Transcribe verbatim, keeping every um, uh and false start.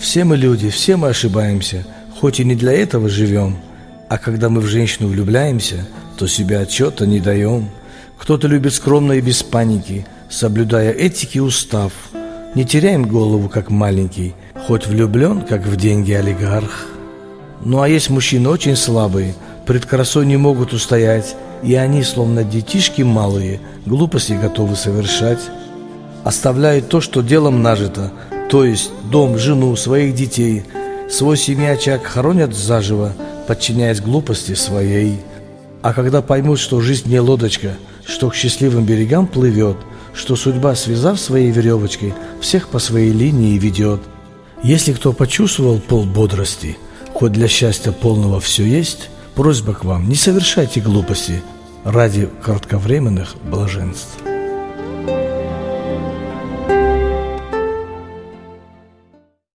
Все мы люди, все мы ошибаемся, хоть и не для этого живем. А когда мы в женщину влюбляемся, то себе отчета не даем. Кто-то любит скромно и без паники, соблюдая этики и устав. Не теряем голову, как маленький, хоть влюблен, как в деньги олигарх. Ну а есть мужчины очень слабые, пред красой не могут устоять, и они, словно детишки малые, глупости готовы совершать. Оставляют то, что делом нажито, то есть дом, жену, своих детей, свой семейный очаг хоронят заживо, подчиняясь глупости своей. А когда поймут, что жизнь не лодочка, что к счастливым берегам плывет, что судьба, связав своей веревочкой, всех по своей линии ведет. Если кто почувствовал пол бодрости, хоть для счастья полного все есть, просьба к вам, не совершайте глупости ради кратковременных блаженств.